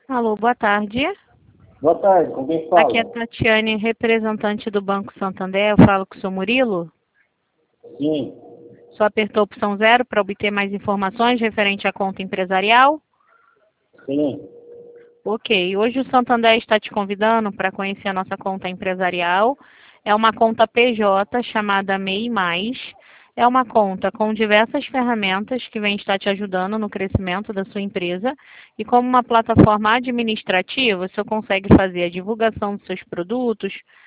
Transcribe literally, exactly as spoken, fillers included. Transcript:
Alô, boa tarde. Boa tarde, com quem fala? Aqui é a Tatiane, representante do Banco Santander. Eu falo com o senhor Murilo. Sim, Só apertou a opção zero para obter mais informações referente à conta empresarial? sim. Ok. Hoje o Santander está te convidando para conhecer a nossa conta empresarial. É uma conta P J chamada M E I Mais. É uma conta com diversas ferramentas que vem estar te ajudando no crescimento da sua empresa. E como uma plataforma administrativa, o senhor consegue fazer a divulgação dos seus produtos,